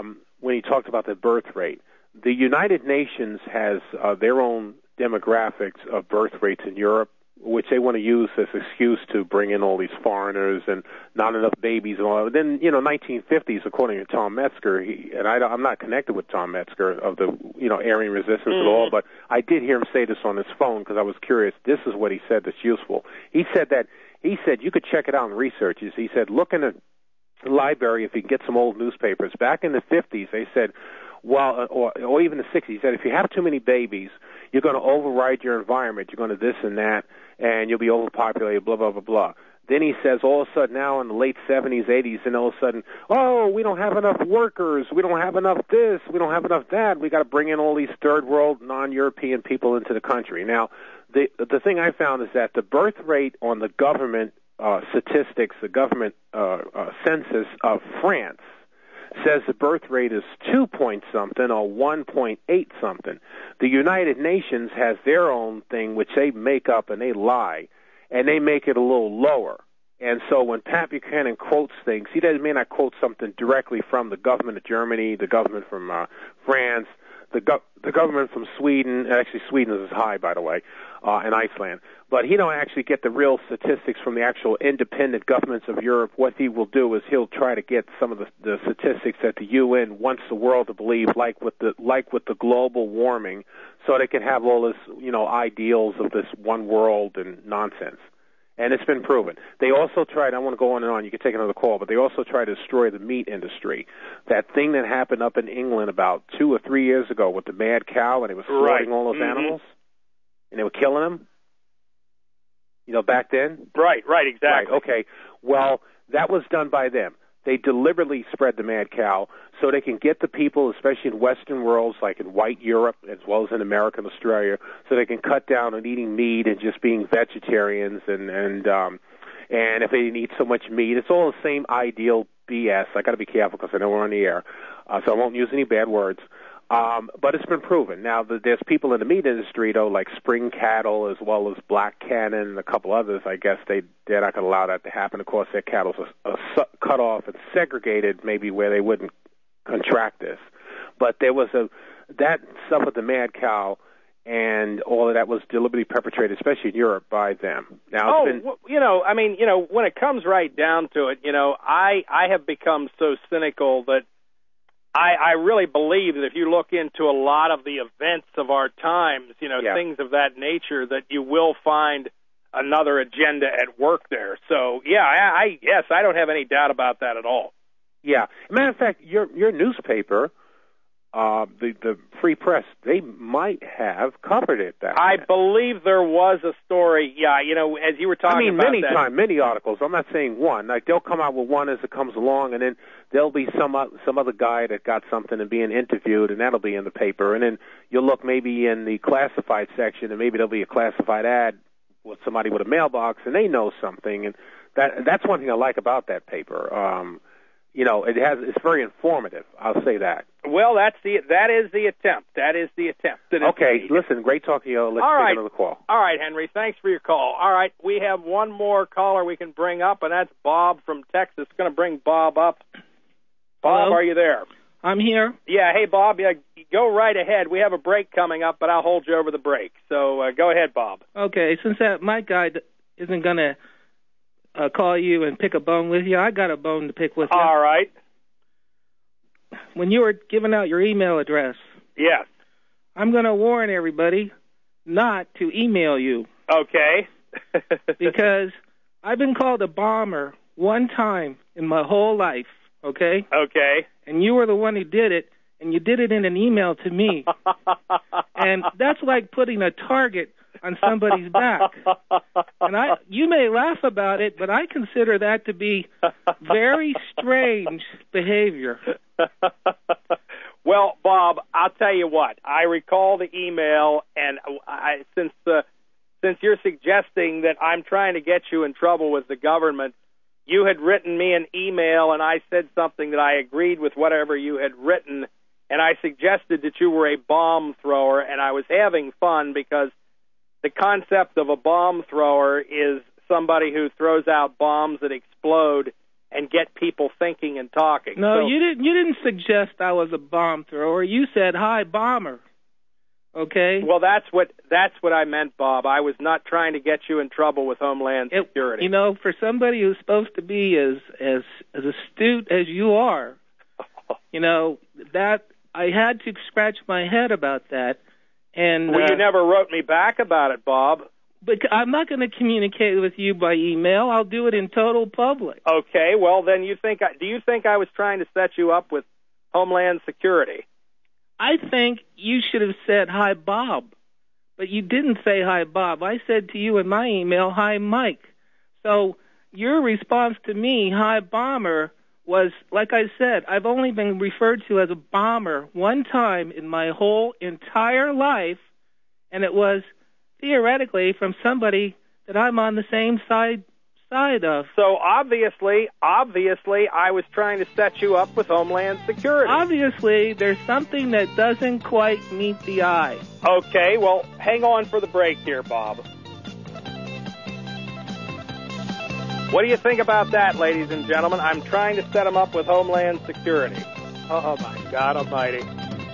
when he talked about the birth rate. The United Nations has uh, their own demographics of birth rates in Europe, which they want to use as an excuse to bring in all these foreigners and not enough babies and all that. Then, you know, nineteen fifties, according to Tom Metzger, he, and I, I'm not connected with Tom Metzger of the, you know, Aryan resistance mm-hmm. at all, but I did hear him say this on his phone because I was curious. This is what he said that's useful. He said that, he said, you could check it out in research. He said, look in the library if you can get some old newspapers. Back in the fifties, they said, well, or, or even the sixties, he said, if you have too many babies, you're going to override your environment. You're going to this and that, and you'll be overpopulated, blah, blah, blah, blah. Then he says all of a sudden now in the late seventies, eighties, and all of a sudden, oh, we don't have enough workers. We don't have enough this. We don't have enough that. We got to bring in all these third world, non-European people into the country. Now, the the thing I found is that the birth rate on the government uh, statistics, the government uh, uh, census of France, says the birth rate is two point something or one point eight something. The United Nations has their own thing, which they make up and they lie, and they make it a little lower. And so when Pat Buchanan quotes things, he doesn't may not quote something directly from the government of Germany, the government from uh, France, the go- the government from Sweden. Actually, Sweden is high, by the way, uh, and Iceland. But he don't actually get the real statistics from the actual independent governments of Europe. What he will do is he'll try to get some of the, the statistics that the U N wants the world to believe, like with the like with the global warming, so they can have all this, you know, ideals of this one world and nonsense. And it's been proven. They also tried, I want to go on and on, you can take another call, but they also tried to destroy the meat industry. That thing that happened up in England about two or three years ago with the mad cow, and they were slaughtering right. all those mm-hmm. animals, and they were killing them, you know, back then? Right, right, exactly. Right, okay. Well, that was done by them. They deliberately spread the mad cow so they can get the people, especially in Western worlds, like in white Europe, as well as in America and Australia, so they can cut down on eating meat and just being vegetarians. And and um, and if they didn't eat so much meat, it's all the same ideal B S. I got to be careful because I know we're on the air, uh, so I won't use any bad words. Um, but it's been proven. Now, the, there's people in the meat industry, though, like Spring Cattle as well as Black Cannon and a couple others. I guess they, they're not going to allow that to happen. Of course, their cattle are, are su- cut off and segregated maybe where they wouldn't contract this. But there was a that stuff with the mad cow and all of that was deliberately perpetrated, especially in Europe, by them. Now, oh, it's been, well, you know, I mean, you know, when it comes right down to it, you know, I, I have become so cynical that I, I really believe that if you look into a lot of the events of our times, you know, yeah. things of that nature, that you will find another agenda at work there. So, yeah, I, I yes, I don't have any doubt about that at all. Yeah. Matter of fact, your your newspaper, uh, the the Free Press, they might have covered it. That I believe there was a story. Yeah, you know, as you were talking I mean, about many that. times, many articles. I'm not saying one. Like they'll come out with one as it comes along, and then there'll be some uh, some other guy that got something and being interviewed, and that'll be in the paper. And then you'll look maybe in the classified section, and maybe there'll be a classified ad with somebody with a mailbox, and they know something. And that that's one thing I like about that paper. Um, you know, it has it's very informative. I'll say that. Well, that's the that is the attempt. That is the attempt. Okay, listen, great talking to you. Let's All take right. another call. All right, Henry, thanks for your call. All right, we have one more caller we can bring up, and that's Bob from Texas. Going to bring Bob up. Bob, Hello? are you there? I'm here. Yeah, hey, Bob, yeah, go right ahead. We have a break coming up, but I'll hold you over the break. So uh, go ahead, Bob. Okay, since that my guy isn't going to uh, call you and pick a bone with you, I got a bone to pick with you. All right. When you were giving out your email address, yes, I'm going to warn everybody not to email you. Okay. Because I've been called a bomber one time in my whole life, okay? Okay. And you were the one who did it, and you did it in an email to me. And that's like putting a target on somebody's back. And I, you may laugh about it, but I consider that to be very strange behavior. Well, Bob, I'll tell you what. I recall the email, and I, since uh, since you're suggesting that I'm trying to get you in trouble with the government, you had written me an email, and I said something that I agreed with whatever you had written, and I suggested that you were a bomb thrower, and I was having fun because the concept of a bomb thrower is somebody who throws out bombs that explode, and get people thinking and talking. No, so, you didn't. You didn't suggest I was a bomb thrower. You said, "Hi, bomber." Okay. Well, that's what that's what I meant, Bob. I was not trying to get you in trouble with Homeland it, Security. You know, for somebody who's supposed to be as as as astute as you are, you know that I had to scratch my head about that. And well, uh, you never wrote me back about it, Bob. But I'm not going to communicate with you by email. I'll do it in total public. Okay. Well, then you think I, do you think I was trying to set you up with Homeland Security? I think you should have said, "Hi, Bob." But you didn't say, "Hi, Bob." I said to you in my email, "Hi, Mike." So your response to me, "Hi, bomber," was, like I said, I've only been referred to as a bomber one time in my whole entire life, and it was theoretically from somebody that I'm on the same side side of. So obviously, obviously, I was trying to set you up with Homeland Security. Obviously, there's something that doesn't quite meet the eye. Okay, well, hang on for the break here, Bob. What do you think about that, ladies and gentlemen? I'm trying to set him up with Homeland Security. Oh, my God almighty.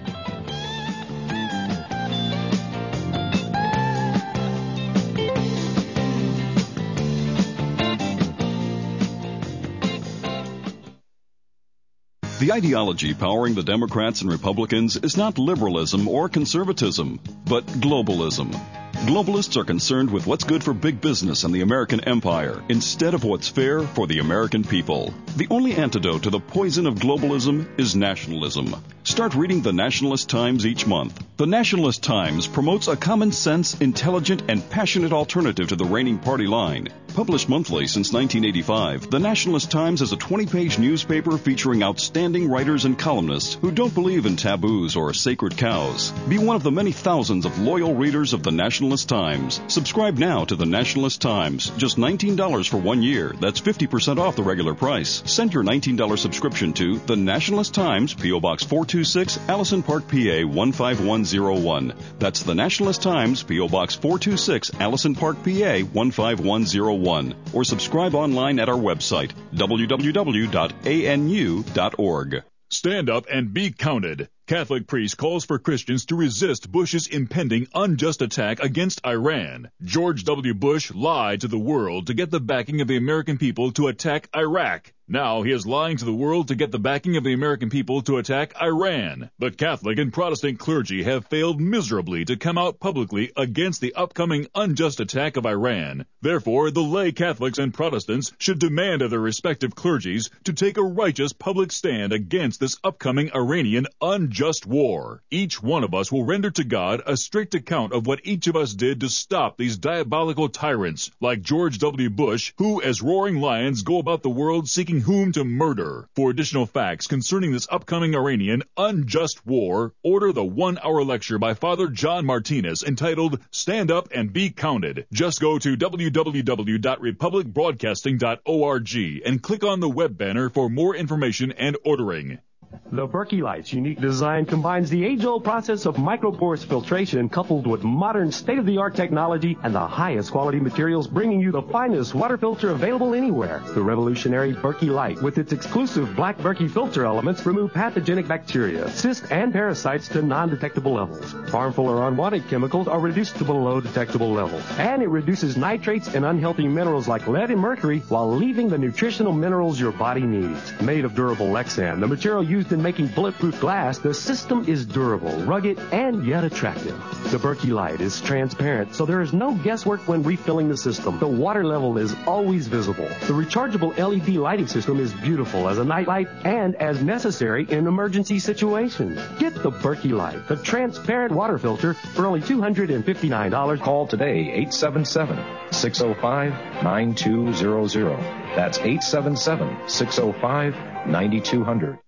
The ideology powering the Democrats and Republicans is not liberalism or conservatism, but globalism. Globalists are concerned with what's good for big business and the American empire instead of what's fair for the American people. The only antidote to the poison of globalism is nationalism. Start reading the Nationalist Times each month. The Nationalist Times promotes a common sense, intelligent, and passionate alternative to the reigning party line. Published monthly since nineteen eighty-five, the Nationalist Times is a twenty-page newspaper featuring outstanding writers and columnists who don't believe in taboos or sacred cows. Be one of the many thousands of loyal readers of the Nationalist Times. Subscribe now to the Nationalist Times. Just nineteen dollars for one year. That's fifty percent off the regular price. Send your nineteen dollars subscription to the Nationalist Times, P O. Box four two six, Allison Park, P A one five one zero one. That's the Nationalist Times, P O. Box four two six, Allison Park, P A one five one zero one. Or subscribe online at our website, w w w dot a n u dot org. Stand up and be counted. Catholic priest calls for Christians to resist Bush's impending unjust attack against Iran. George W. Bush lied to the world to get the backing of the American people to attack Iraq. Now he is lying to the world to get the backing of the American people to attack Iran. The Catholic and Protestant clergy have failed miserably to come out publicly against the upcoming unjust attack of Iran. Therefore, the lay Catholics and Protestants should demand of their respective clergies to take a righteous public stand against this upcoming Iranian unjust war. Each one of us will render to God a strict account of what each of us did to stop these diabolical tyrants like George W. Bush, who as roaring lions go about the world seeking whom to murder. For additional facts concerning this upcoming Iranian unjust war, order the one-hour lecture by Father John Martinez entitled Stand Up and Be Counted. Just go to w w w dot republic broadcasting dot org and click on the web banner for more information and ordering. The Berkey Light's unique design combines the age-old process of microporous filtration coupled with modern state-of-the-art technology and the highest quality materials, bringing you the finest water filter available anywhere. The revolutionary Berkey Light, with its exclusive black Berkey filter elements, remove pathogenic bacteria, cysts, and parasites to non-detectable levels. Harmful or unwanted chemicals are reduced to below detectable levels. And it reduces nitrates and unhealthy minerals like lead and mercury while leaving the nutritional minerals your body needs. Made of durable Lexan, the material used in making bulletproof glass, the system is durable, rugged, and yet attractive. The Berkey Light is transparent, so there is no guesswork when refilling the system. The water level is always visible. The rechargeable L E D lighting system is beautiful as a night light and as necessary in emergency situations. Get the Berkey Light, the transparent water filter, for only two hundred fifty-nine dollars. Call today, eight seven seven, six oh five, nine two zero zero. That's eight seven seven, six oh five, nine two zero zero.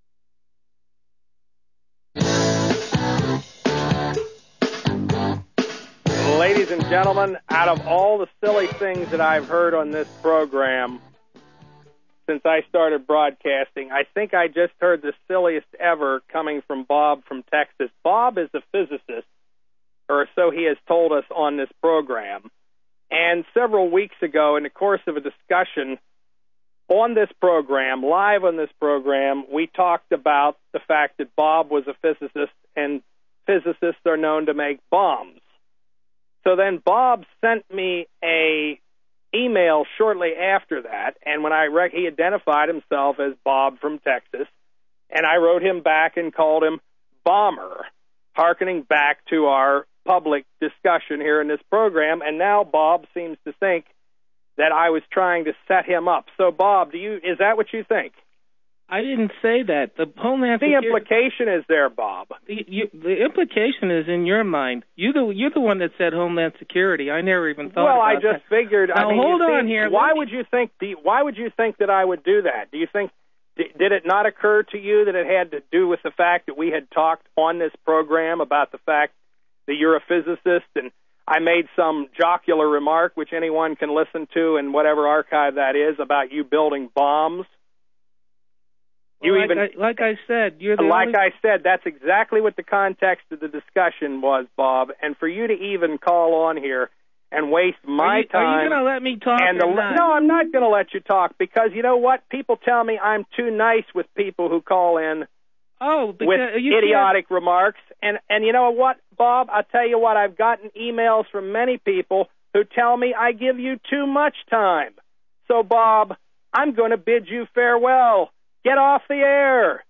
Ladies and gentlemen, out of all the silly things that I've heard on this program since I started broadcasting, I think I just heard the silliest ever coming from Bob from Texas. Bob is a physicist, or so he has told us on this program. And several weeks ago, in the course of a discussion on this program, live on this program, we talked about the fact that Bob was a physicist, and physicists are known to make bombs. So then Bob sent me a email shortly after that, and when I rec- he identified himself as Bob from Texas, and I wrote him back and called him Bomber, hearkening back to our public discussion here in this program, and now Bob seems to think that I was trying to set him up. So, Bob, do you is that what you think? I didn't say that. The Homeland The Security, implication is there, Bob. The, you, the implication is in your mind. You the you're the one that said Homeland Security. I never even thought. Well, about I just that. figured. Now I mean, hold you on see, here. Why Let would you think? The, why would you think that I would do that? Do you think? Did it not occur to you that it had to do with the fact that we had talked on this program about the fact that you're a physicist, and I made some jocular remark, which anyone can listen to in whatever archive that is, about you building bombs? You Well, even, like, I, like I said, you're the like only... I said, that's exactly what the context of the discussion was, Bob. And for you to even call on here and waste my are you, time. Are you going to let me talk and or the, not? No, I'm not going to let you talk, because you know what? People tell me I'm too nice with people who call in oh, because with you idiotic can't... remarks. And, and you know what, Bob? I'll tell you what, I've gotten emails from many people who tell me I give you too much time. So, Bob, I'm going to bid you farewell. Get off the air.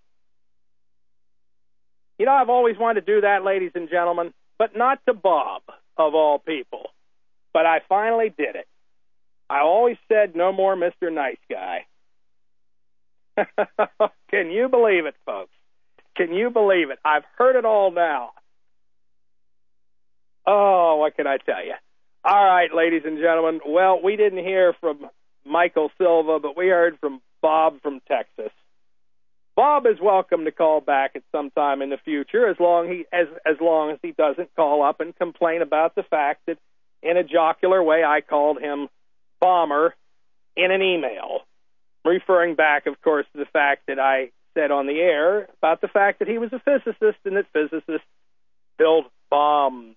You know, I've always wanted to do that, ladies and gentlemen, but not to Bob, of all people. But I finally did it. I always said no more Mister Nice Guy. Can you believe it, folks? Can you believe it? I've heard it all now. Oh, what can I tell you? All right, ladies and gentlemen. Well, we didn't hear from Michael Silva, but we heard from Bob from Texas. Bob is welcome to call back at some time in the future, as long he as as long as he doesn't call up and complain about the fact that, in a jocular way, I called him Bomber in an email, referring back, of course, to the fact that I said on the air about the fact that he was a physicist and that physicists build bombs.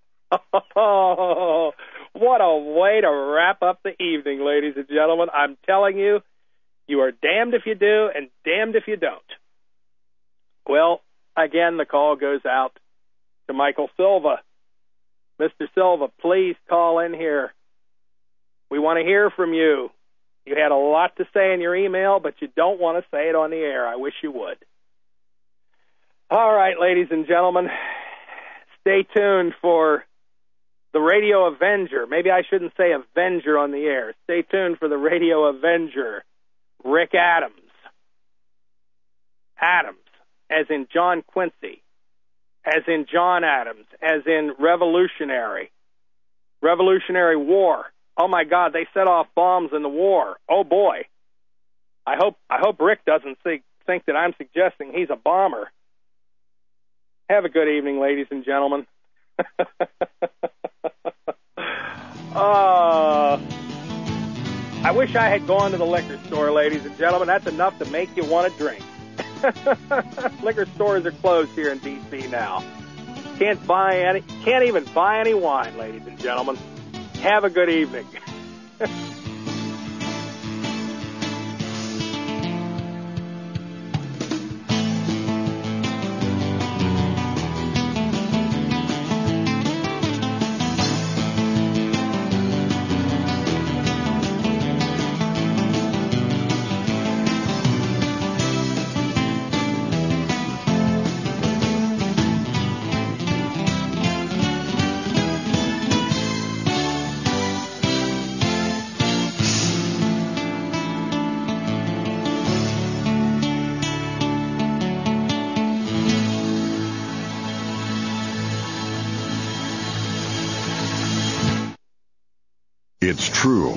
Oh, what a way to wrap up the evening, ladies and gentlemen. I'm telling you, you are damned if you do and damned if you don't. Well, again, the call goes out to Michael Silva. Mister Silva, please call in here. We want to hear from you. You had a lot to say in your email, but you don't want to say it on the air. I wish you would. All right, ladies and gentlemen, stay tuned for the Radio Avenger. Maybe I shouldn't say Avenger on the air. Stay tuned for the Radio Avenger, Rick Adams. Adams, as in John Quincy, as in John Adams, as in Revolutionary. Revolutionary War. Oh, my God, they set off bombs in the war. Oh, boy. I hope I hope Rick doesn't think, think that I'm suggesting he's a bomber. Have a good evening, ladies and gentlemen. uh, I wish I had gone to the liquor store, ladies and gentlemen. That's enough to make you want to drink. Liquor stores are closed here in D C now. Can't buy any, can't even buy any wine, ladies and gentlemen. Have a good evening. It's true.